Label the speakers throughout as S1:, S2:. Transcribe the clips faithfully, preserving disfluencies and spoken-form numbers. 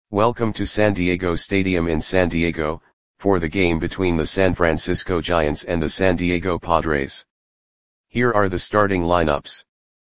S1: Welcome to San Diego Stadium in San Diego, for the game between the San Francisco Giants and the San Diego Padres. Here are the starting lineups.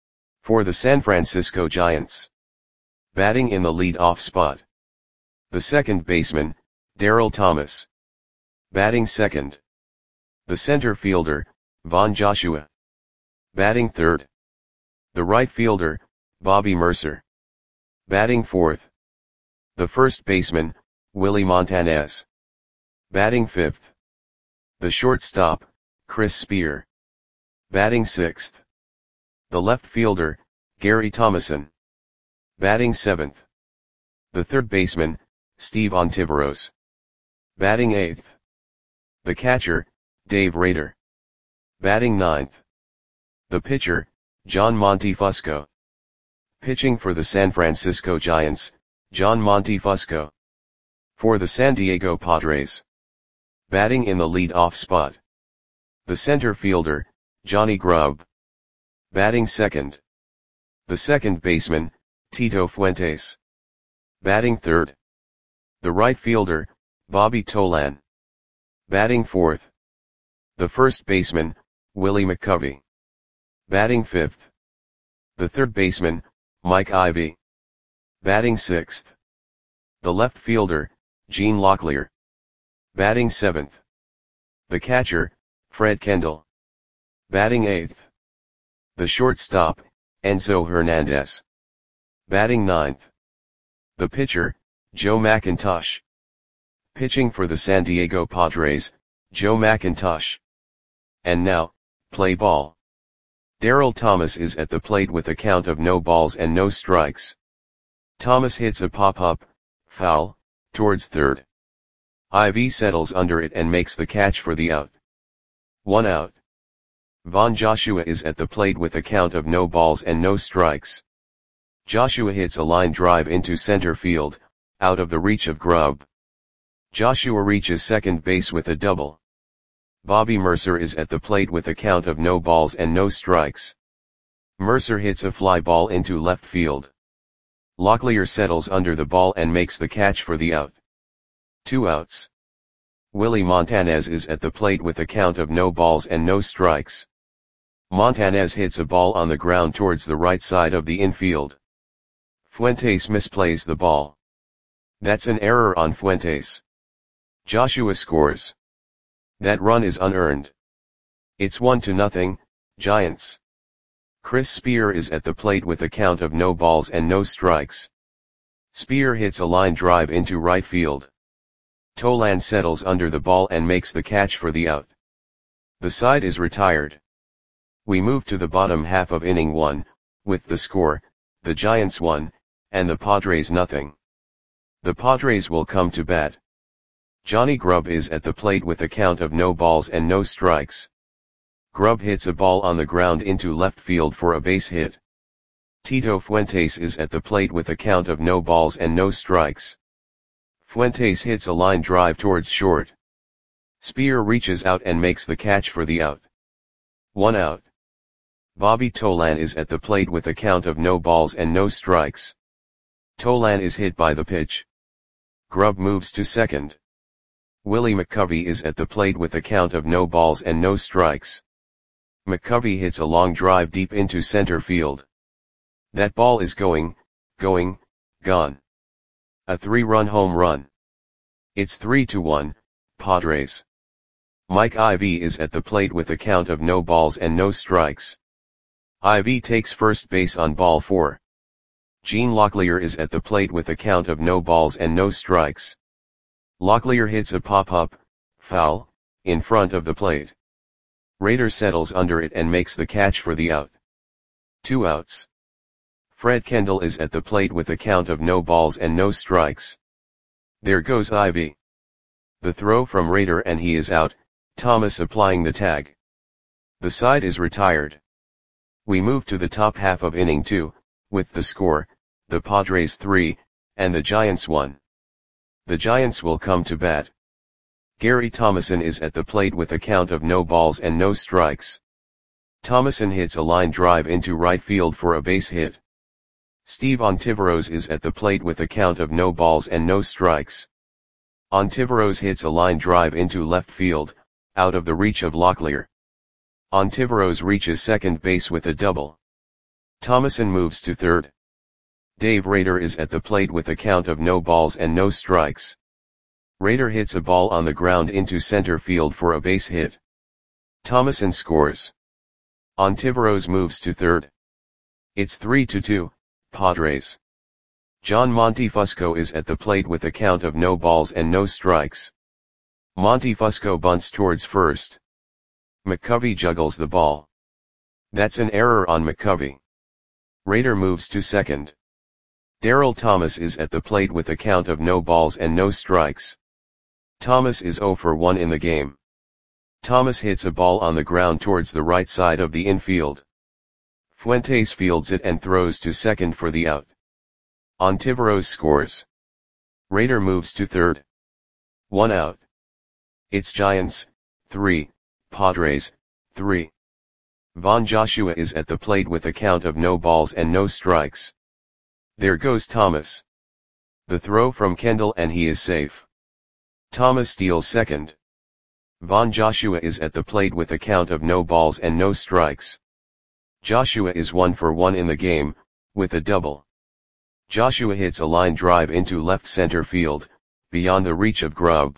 S1: For the San Francisco Giants. Batting in the lead-off spot. The second baseman, Darryl Thomas. Batting second. The center fielder, Von Joshua. Batting third. The right fielder, Bobby Murcer. Batting fourth. The first baseman, Willie Montanez. Batting fifth. The shortstop, Chris Spear. Batting sixth. The left fielder, Gary Thomasson. Batting seventh. The third baseman, Steve Ontiveros. Batting eighth. The catcher, Dave Rader. Batting ninth. The pitcher, John Montefusco. Pitching for the San Francisco Giants, John Montefusco. For the San Diego Padres. Batting in the lead-off spot. The center fielder, Johnny Grubb. Batting second. The second baseman, Tito Fuentes. Batting third. The right fielder, Bobby Tolan. Batting fourth. The first baseman, Willie McCovey. Batting fifth. The third baseman, Mike Ivy. Batting sixth. The left fielder, Gene Locklear. Batting seventh. The catcher, Fred Kendall. Batting eighth. The shortstop, Enzo Hernandez. Batting ninth. The pitcher, Joe McIntosh. Pitching for the San Diego Padres, Joe McIntosh. And now, play ball. Darryl Thomas is at the plate with a count of no balls and no strikes. Thomas hits a pop-up, foul, towards third. Ivy settles under it and makes the catch for the out. One out. Von Joshua is at the plate with a count of no balls and no strikes. Joshua hits a line drive into center field, out of the reach of Grubb. Joshua reaches second base with a double. Bobby Murcer is at the plate with a count of no balls and no strikes. Murcer hits a fly ball into left field. Locklear settles under the ball and makes the catch for the out. Two outs. Willie Montanez is at the plate with a count of no balls and no strikes. Montanez hits a ball on the ground towards the right side of the infield. Fuentes misplays the ball. That's an error on Fuentes. Joshua scores. That run is unearned. It's one to nothing, Giants. Chris Spear is at the plate with a count of no balls and no strikes. Spear hits a line drive into right field. Tolan settles under the ball and makes the catch for the out. The side is retired. We move to the bottom half of inning one, with the score, the Giants one, and the Padres nothing. The Padres will come to bat. Johnny Grubb is at the plate with a count of no balls and no strikes. Grubb hits a ball on the ground into left field for a base hit. Tito Fuentes is at the plate with a count of no balls and no strikes. Fuentes hits a line drive towards short. Spear reaches out and makes the catch for the out. One out. Bobby Tolan is at the plate with a count of no balls and no strikes. Tolan is hit by the pitch. Grubb moves to second. Willie McCovey is at the plate with a count of no balls and no strikes. McCovey hits a long drive deep into center field. That ball is going, going, gone. A three-run home run. It's three to one, Padres. Mike Ivy is at the plate with a count of no balls and no strikes. Ivy takes first base on ball four. Gene Locklear is at the plate with a count of no balls and no strikes. Locklear hits a pop-up, foul, in front of the plate. Rader settles under it and makes the catch for the out. Two outs. Fred Kendall is at the plate with a count of no balls and no strikes. There goes Ivy. The throw from Rader and he is out, Thomas applying the tag. The side is retired. We move to the top half of inning two, with the score, the Padres three, and the Giants one. The Giants will come to bat. Gary Thomasson is at the plate with a count of no balls and no strikes. Thomasson hits a line drive into right field for a base hit. Steve Ontiveros is at the plate with a count of no balls and no strikes. Ontiveros hits a line drive into left field, out of the reach of Locklear. Ontiveros reaches second base with a double. Thomason moves to third. Dave Rader is at the plate with a count of no balls and no strikes. Rader hits a ball on the ground into center field for a base hit. Thomason scores. Ontiveros moves to third. It's three to two, Padres. John Montefusco is at the plate with a count of no balls and no strikes. Montefusco bunts towards first. McCovey juggles the ball. That's an error on McCovey. Rader moves to second. Darryl Thomas is at the plate with a count of no balls and no strikes. Thomas is zero for one in the game. Thomas hits a ball on the ground towards the right side of the infield. Fuentes fields it and throws to second for the out. Ontiveros scores. Rader moves to third. One out. It's Giants, three, Padres, three. Von Joshua is at the plate with a count of no balls and no strikes. There goes Thomas. The throw from Kendall and he is safe. Thomas steals second. Von Joshua is at the plate with a count of no balls and no strikes. Joshua is one for one in the game, with a double. Joshua hits a line drive into left center field, beyond the reach of Grubb.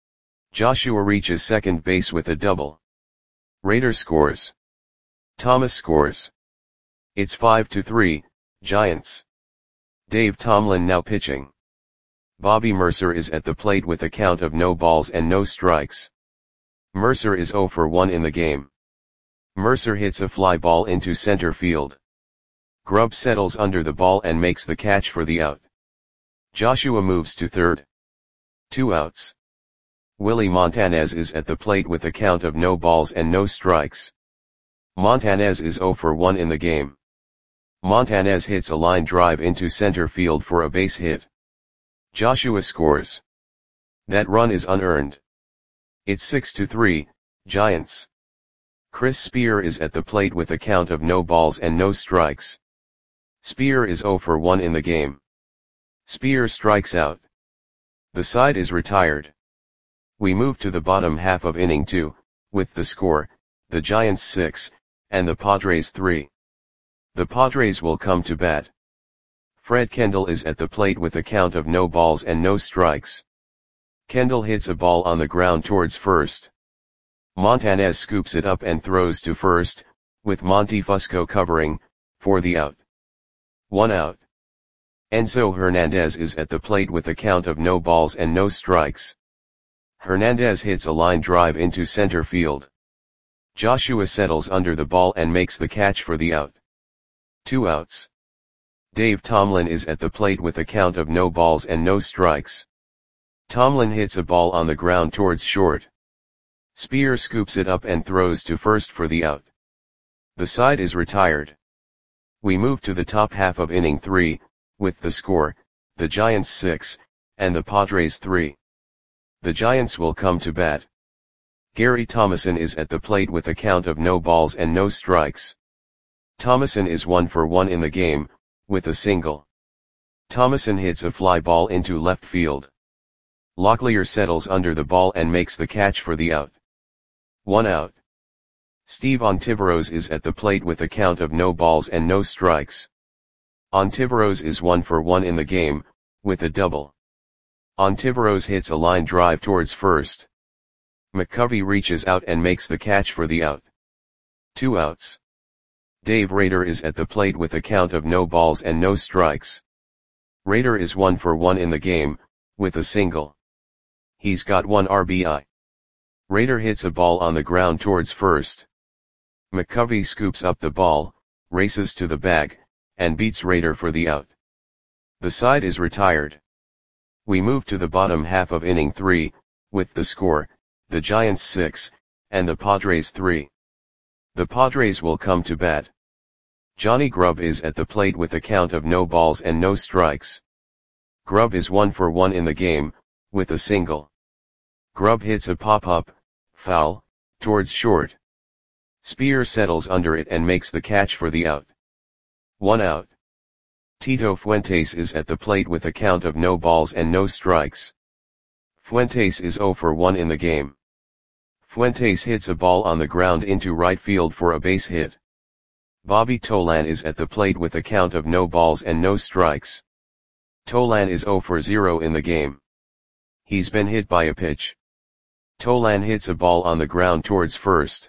S1: Joshua reaches second base with a double. Rader scores. Thomas scores. It's five to three, Giants. Dave Tomlin now pitching. Bobby Mercer is at the plate with a count of no balls and no strikes. Mercer is zero for one in the game. Mercer hits a fly ball into center field. Grubb settles under the ball and makes the catch for the out. Joshua moves to third. Two outs. Willie Montanez is at the plate with a count of no balls and no strikes. Montanez is zero for one in the game. Montanez hits a line drive into center field for a base hit. Joshua scores. That run is unearned. It's six to three, Giants. Chris Spear is at the plate with a count of no balls and no strikes. Spear is zero for one in the game. Spear strikes out. The side is retired. We move to the bottom half of inning two, with the score, the Giants six, and the Padres three. The Padres will come to bat. Fred Kendall is at the plate with a count of no balls and no strikes. Kendall hits a ball on the ground towards first. Montanez scoops it up and throws to first, with Montefusco covering, for the out. One out. Enzo Hernandez is at the plate with a count of no balls and no strikes. Hernandez hits a line drive into center field. Joshua settles under the ball and makes the catch for the out. Two outs. Dave Tomlin is at the plate with a count of no balls and no strikes. Tomlin hits a ball on the ground towards short. Spear scoops it up and throws to first for the out. The side is retired. We move to the top half of inning three, with the score, the Giants six, and the Padres three. The Giants will come to bat. Gary Thomason is at the plate with a count of no balls and no strikes. Thomason is one for one in the game, with a single. Thomason hits a fly ball into left field. Locklear settles under the ball and makes the catch for the out. One out. Steve Ontiveros is at the plate with a count of no balls and no strikes. Ontiveros is one for one in the game, with a double. Ontiveros hits a line drive towards first. McCovey reaches out and makes the catch for the out. Two outs. Dave Rader is at the plate with a count of no balls and no strikes. Rader is one for one in the game, with a single. He's got one R B I. Rader hits a ball on the ground towards first. McCovey scoops up the ball, races to the bag, and beats Rader for the out. The side is retired. We move to the bottom half of inning three, with the score, the Giants six, and the Padres three. The Padres will come to bat. Johnny Grubb is at the plate with a count of no balls and no strikes. Grubb is one for one in the game, with a single. Grubb hits a pop-up, foul, towards short. Spear settles under it and makes the catch for the out. One out. Tito Fuentes is at the plate with a count of no balls and no strikes. Fuentes is zero for one in the game. Fuentes hits a ball on the ground into right field for a base hit. Bobby Tolan is at the plate with a count of no balls and no strikes. Tolan is zero for zero in the game. He's been hit by a pitch. Tolan hits a ball on the ground towards first.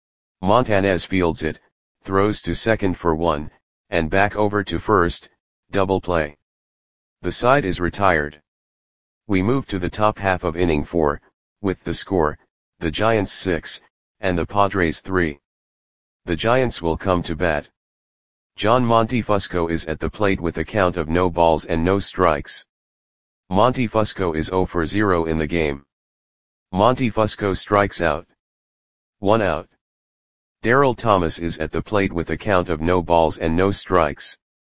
S1: Montanez fields it, throws to second for one, and back over to first, double play. The side is retired. We move to the top half of inning four, with the score, the Giants six, and the Padres three. The Giants will come to bat. John Montefusco is at the plate with a count of no balls and no strikes. Montefusco is zero for zero in the game. Montefusco strikes out. One out. Darryl Thomas is at the plate with a count of no balls and no strikes.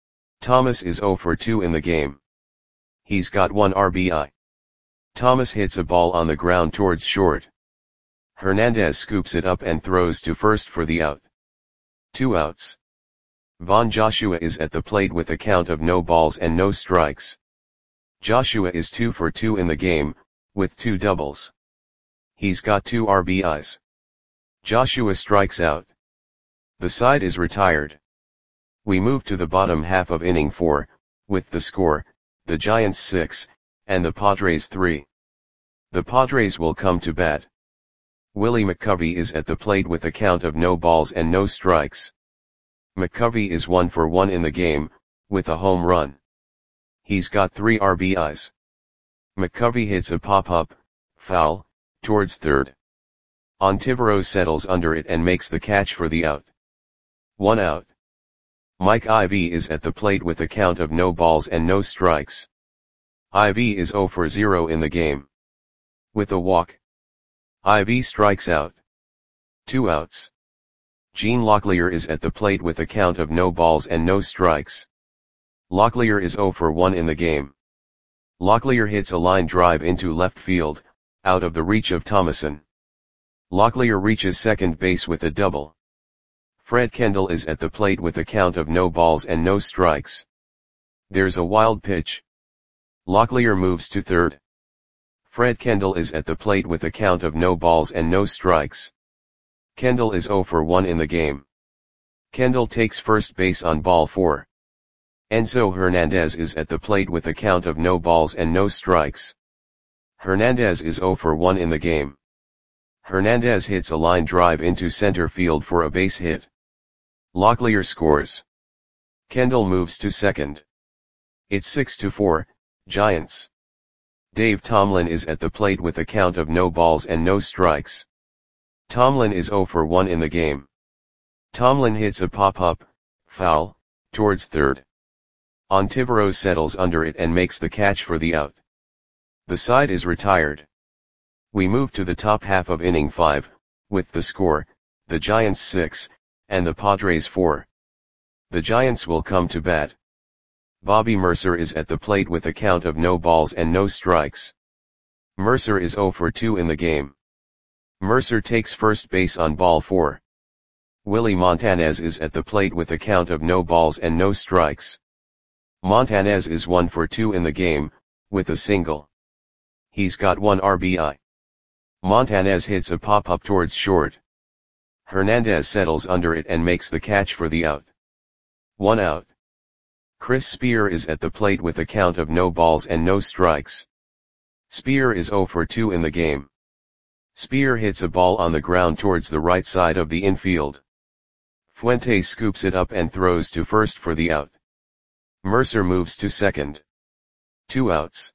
S1: Thomas is zero for two in the game. He's got one R B I. Thomas hits a ball on the ground towards short. Hernandez scoops it up and throws to first for the out. Two outs. Von Joshua is at the plate with a count of no balls and no strikes. Joshua is two for two in the game, with two doubles. He's got two R B Is. Joshua strikes out. The side is retired. We move to the bottom half of inning four, with the score, the Giants six, and the Padres three. The Padres will come to bat. Willie McCovey is at the plate with a count of no balls and no strikes. McCovey is one for one in the game, with a home run. He's got three R B Is. McCovey hits a pop-up, foul, towards third. Ontiveros settles under it and makes the catch for the out. One out. Mike Ivy is at the plate with a count of no balls and no strikes. Ivy is zero for zero in the game. With a walk. Ivy strikes out. Two outs. Gene Locklear is at the plate with a count of no balls and no strikes. Locklear is zero for one in the game. Locklear hits a line drive into left field, out of the reach of Thomason. Locklear reaches second base with a double. Fred Kendall is at the plate with a count of no balls and no strikes. There's a wild pitch. Locklear moves to third. Fred Kendall is at the plate with a count of no balls and no strikes. Kendall is zero for one in the game. Kendall takes first base on ball four. Enzo Hernandez is at the plate with a count of no balls and no strikes. Hernandez is zero for one in the game. Hernandez hits a line drive into center field for a base hit. Locklear scores. Kendall moves to second. It's six to four, Giants. Dave Tomlin is at the plate with a count of no balls and no strikes. Tomlin is zero for one in the game. Tomlin hits a pop-up, foul, towards third. Ontiveros settles under it and makes the catch for the out. The side is retired. We move to the top half of inning five, with the score, the Giants six, and the Padres four. The Giants will come to bat. Bobby Mercer is at the plate with a count of no balls and no strikes. Mercer is zero for two in the game. Mercer takes first base on ball four. Willie Montanez is at the plate with a count of no balls and no strikes. Montanez is one for two in the game, with a single. He's got one R B I. Montanez hits a pop-up towards short. Hernandez settles under it and makes the catch for the out. One out. Chris Spear is at the plate with a count of no balls and no strikes. Spear is zero for two in the game. Spear hits a ball on the ground towards the right side of the infield. Fuentes scoops it up and throws to first for the out. Mercer moves to second. Two outs.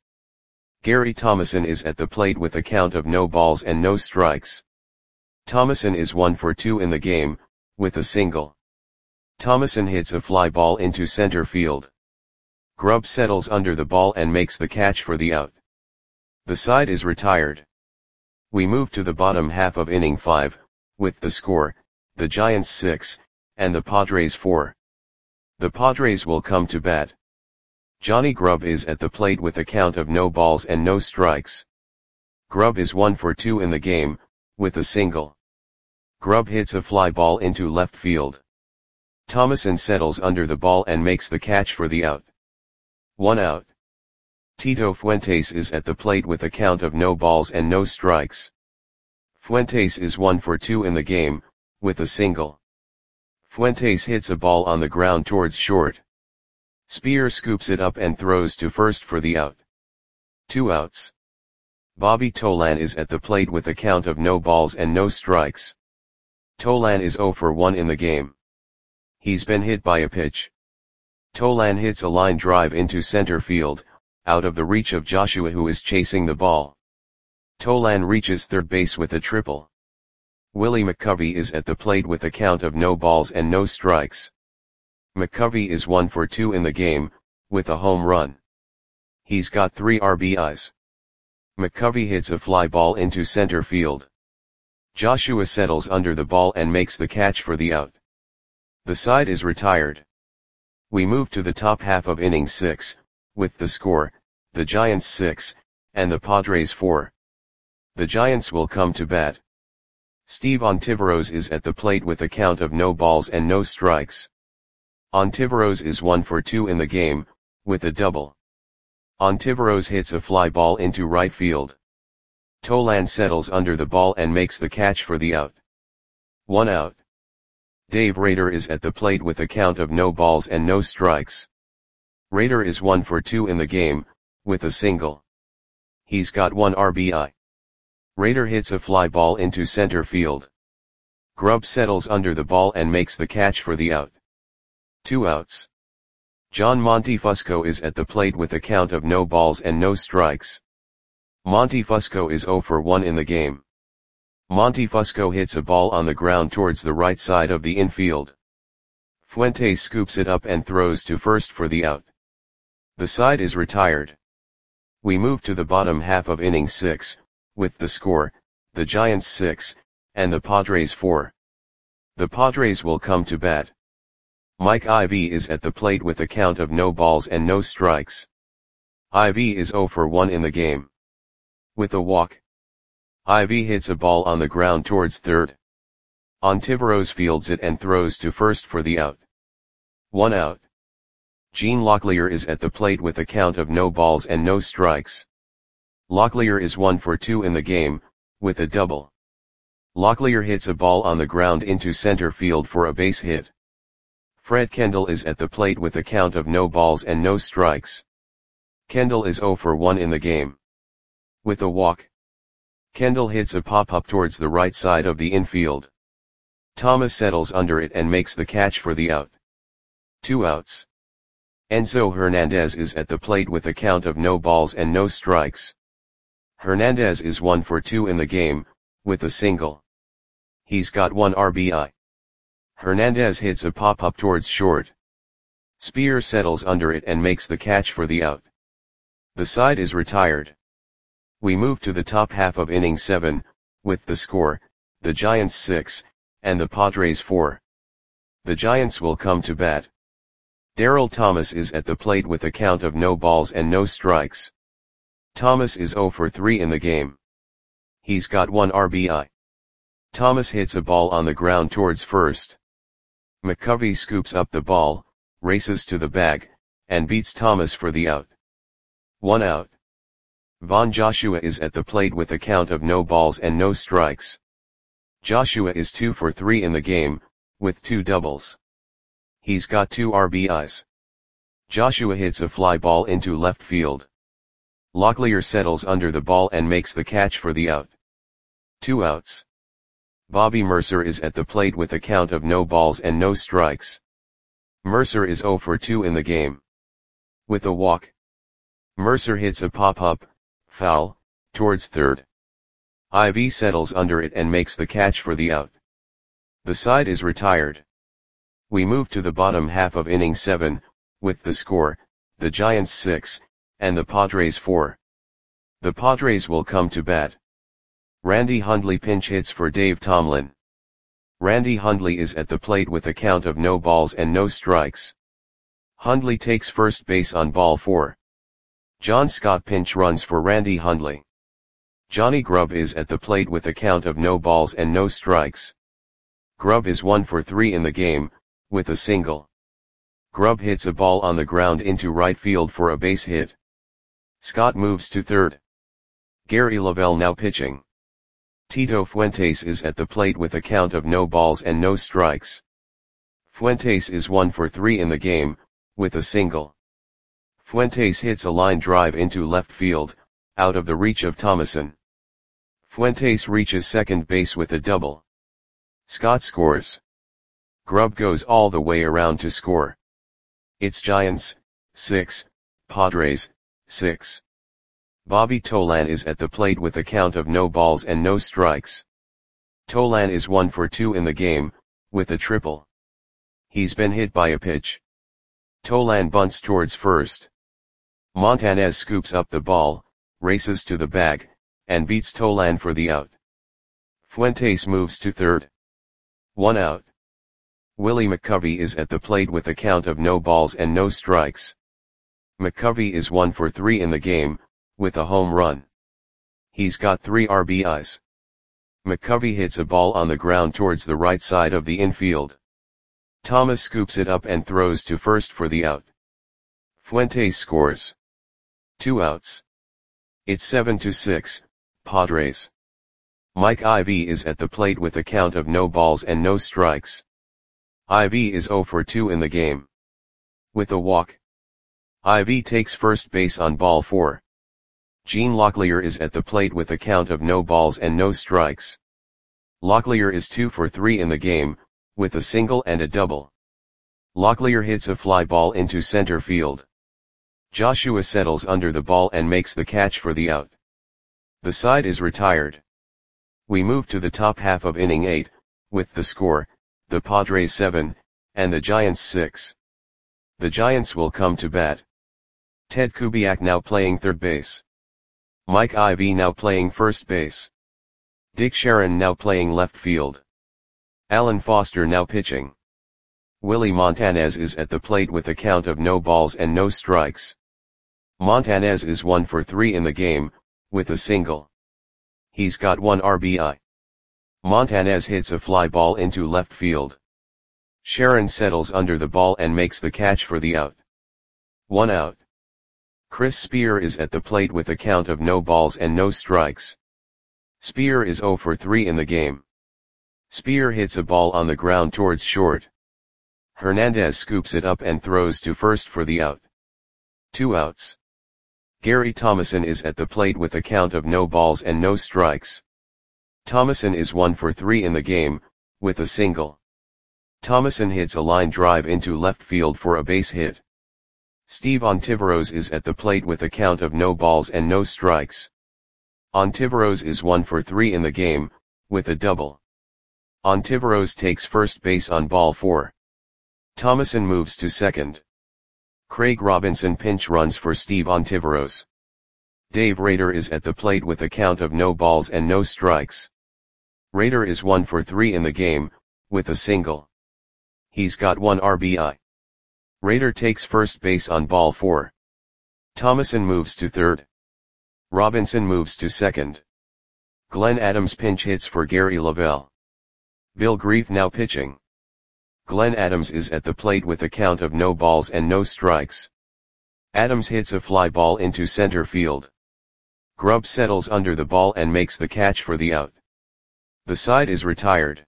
S1: Gary Thomason is at the plate with a count of no balls and no strikes. Thomason is one for two in the game, with a single. Thomason hits a fly ball into center field. Grubb settles under the ball and makes the catch for the out. The side is retired. We move to the bottom half of inning five, with the score, the Giants six, and the Padres four. The Padres will come to bat. Johnny Grubb is at the plate with a count of no balls and no strikes. Grubb is one for two in the game, with a single. Grubb hits a fly ball into left field. Thomason settles under the ball and makes the catch for the out. One out. Tito Fuentes is at the plate with a count of no balls and no strikes. Fuentes is one for two in the game, with a single. Fuentes hits a ball on the ground towards short. Spear scoops it up and throws to first for the out. Two outs. Bobby Tolan is at the plate with a count of no balls and no strikes. Tolan is zero for one in the game. He's been hit by a pitch. Tolan hits a line drive into center field, out of the reach of Joshua, who is chasing the ball. Tolan reaches third base with a triple. Willie McCovey is at the plate with a count of no balls and no strikes. McCovey is one for two in the game, with a home run. He's got three R B Is. McCovey hits a fly ball into center field. Joshua settles under the ball and makes the catch for the out. The side is retired. We move to the top half of inning six, with the score, the Giants six, and the Padres four. The Giants will come to bat. Steve Ontiveros is at the plate with a count of no balls and no strikes. Ontiveros is one for two in the game, with a double. Ontiveros hits a fly ball into right field. Tolan settles under the ball and makes the catch for the out. One out. Dave Rader is at the plate with a count of no balls and no strikes. Rader is one for two in the game, with a single. He's got one R B I. Rader hits a fly ball into center field. Grubb settles under the ball and makes the catch for the out. Two outs. John Montefusco is at the plate with a count of no balls and no strikes. Montefusco is zero for one in the game. Montefusco hits a ball on the ground towards the right side of the infield. Fuentes scoops it up and throws to first for the out. The side is retired. We move to the bottom half of inning six, with the score, the Giants six, and the Padres four. The Padres will come to bat. Mike Ivy is at the plate with a count of no balls and no strikes. Ivy is zero for one in the game. With a walk. Ivy hits a ball on the ground towards third. Ontiveros fields it and throws to first for the out. One out. Gene Locklear is at the plate with a count of no balls and no strikes. Locklear is one for two in the game, with a double. Locklear hits a ball on the ground into center field for a base hit. Fred Kendall is at the plate with a count of no balls and no strikes. Kendall is zero for one in the game. With a walk. Kendall hits a pop-up towards the right side of the infield. Thomas settles under it and makes the catch for the out. Two outs. Enzo Hernandez is at the plate with a count of no balls and no strikes. Hernandez is one for two in the game, with a single. He's got one R B I. Hernandez hits a pop-up towards short. Spear settles under it and makes the catch for the out. The side is retired. We move to the top half of inning seven, with the score, the Giants six, and the Padres four. The Giants will come to bat. Darryl Thomas is at the plate with a count of no balls and no strikes. Thomas is zero for three in the game. He's got one R B I. Thomas hits a ball on the ground towards first. McCovey scoops up the ball, races to the bag, and beats Thomas for the out. One out. Von Joshua is at the plate with a count of no balls and no strikes. Joshua is two for three in the game, with two doubles. He's got two R B Is. Joshua hits a fly ball into left field. Locklear settles under the ball and makes the catch for the out. Two outs. Bobby Mercer is at the plate with a count of no balls and no strikes. Mercer is zero for two in the game. With a walk. Mercer hits a pop-up, foul, towards third. Ivy settles under it and makes the catch for the out. The side is retired. We move to the bottom half of inning seven, with the score, the Giants six, and the Padres four. The Padres will come to bat. Randy Hundley pinch hits for Dave Tomlin. Randy Hundley is at the plate with a count of no balls and no strikes. Hundley takes first base on ball four. John Scott pinch runs for Randy Hundley. Johnny Grubb is at the plate with a count of no balls and no strikes. Grubb is one for three in the game, with a single. Grubb hits a ball on the ground into right field for a base hit. Scott moves to third. Gary Lavelle now pitching. Tito Fuentes is at the plate with a count of no balls and no strikes. Fuentes is one for three in the game, with a single. Fuentes hits a line drive into left field, out of the reach of Thomason. Fuentes reaches second base with a double. Scott scores. Grubb goes all the way around to score. It's Giants, six, Padres, six. Bobby Tolan is at the plate with a count of no balls and no strikes. Tolan is one for two in the game, with a triple. He's been hit by a pitch. Tolan bunts towards first. Montanez scoops up the ball, races to the bag, and beats Tolan for the out. Fuentes moves to third. One out. Willie McCovey is at the plate with a count of no balls and no strikes. McCovey is one for three in the game, with a home run. He's got three R B Is. McCovey hits a ball on the ground towards the right side of the infield. Thomas scoops it up and throws to first for the out. Fuentes scores. Two outs. It's seven to six, Padres. Mike Ivy is at the plate with a count of no balls and no strikes. Ivy is zero for two in the game. With a walk. Ivy takes first base on ball four. Gene Locklear is at the plate with a count of no balls and no strikes. Locklear is two for three in the game, with a single and a double. Locklear hits a fly ball into center field. Joshua settles under the ball and makes the catch for the out. The side is retired. We move to the top half of inning eight, with the score, the Padres seven, and the Giants six. The Giants will come to bat. Ted Kubiak now playing third base. Mike Ivy now playing first base. Dick Sharon now playing left field. Alan Foster now pitching. Willie Montanez is at the plate with a count of no balls and no strikes. Montanez is one for three in the game, with a single. He's got one R B I. Montanez hits a fly ball into left field. Sharon settles under the ball and makes the catch for the out. One out. Chris Spear is at the plate with a count of no balls and no strikes. Spear is zero for three in the game. Spear hits a ball on the ground towards short. Hernandez scoops it up and throws to first for the out. Two outs. Gary Thomason is at the plate with a count of no balls and no strikes. Thomason is one for three in the game, with a single. Thomason hits a line drive into left field for a base hit. Steve Ontiveros is at the plate with a count of no balls and no strikes. Ontiveros is one for three in the game, with a double. Ontiveros takes first base on ball four. Thomason moves to second. Craig Robinson pinch runs for Steve Ontiveros. Dave Rader is at the plate with a count of no balls and no strikes. Rader is one for three in the game, with a single. He's got one R B I. Rader takes first base on ball four. Thomason moves to third. Robinson moves to second. Glenn Adams pinch hits for Gary Lavelle. Bill Grief now pitching. Glenn Adams is at the plate with a count of no balls and no strikes. Adams hits a fly ball into center field. Grubb settles under the ball and makes the catch for the out. The side is retired.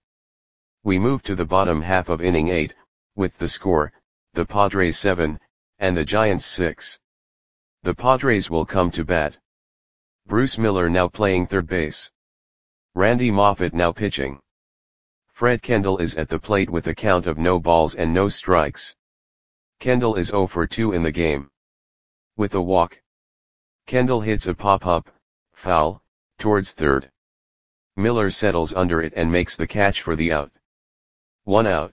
S1: We move to the bottom half of inning eight, with the score, the Padres seven, and the Giants six. The Padres will come to bat. Bruce Miller now playing third base. Randy Moffett now pitching. Fred Kendall is at the plate with a count of no balls and no strikes. Kendall is zero for two in the game. With a walk. Kendall hits a pop-up, foul, towards third. Miller settles under it and makes the catch for the out. One out.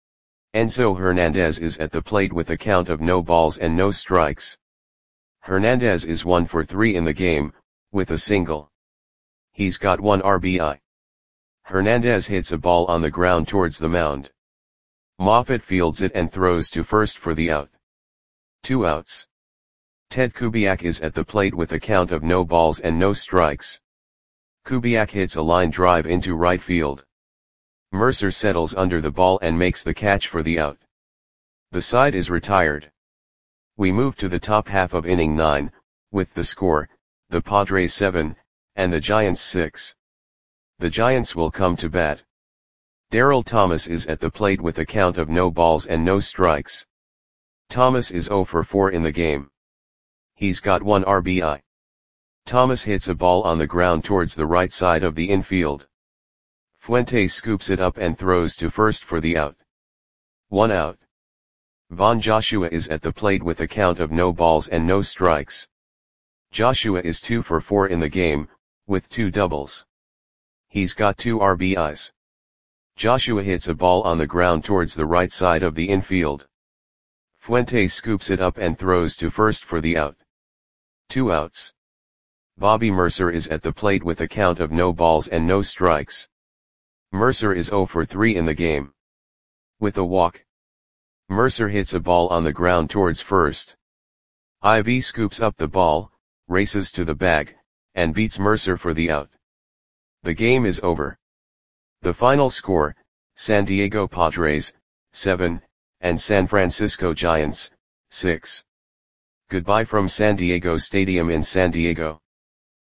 S1: Enzo Hernandez is at the plate with a count of no balls and no strikes. Hernandez is one for three in the game, with a single. He's got one R B I. Hernandez hits a ball on the ground towards the mound. Moffett fields it and throws to first for the out. Two outs. Ted Kubiak is at the plate with a count of no balls and no strikes. Kubiak hits a line drive into right field. Mercer settles under the ball and makes the catch for the out. The side is retired. We move to the top half of inning nine, with the score, the Padres seven, and the Giants six. The Giants will come to bat. Darrell Thomas is at the plate with a count of no balls and no strikes. Thomas is oh for four in the game. He's got one R B I. Thomas hits a ball on the ground towards the right side of the infield. Fuentes scoops it up and throws to first for the out. One out. Von Joshua is at the plate with a count of no balls and no strikes. Joshua is two for four in the game, with two doubles. He's got two R B Is. Joshua hits a ball on the ground towards the right side of the infield. Fuentes scoops it up and throws to first for the out. Two outs. Bobby Mercer is at the plate with a count of no balls and no strikes. Mercer is oh for three in the game. With a walk. Mercer hits a ball on the ground towards first. Ivy scoops up the ball, races to the bag, and beats Mercer for the out. The game is over. The final score, San Diego Padres, seven, and San Francisco Giants, six. Goodbye from San Diego Stadium in San Diego.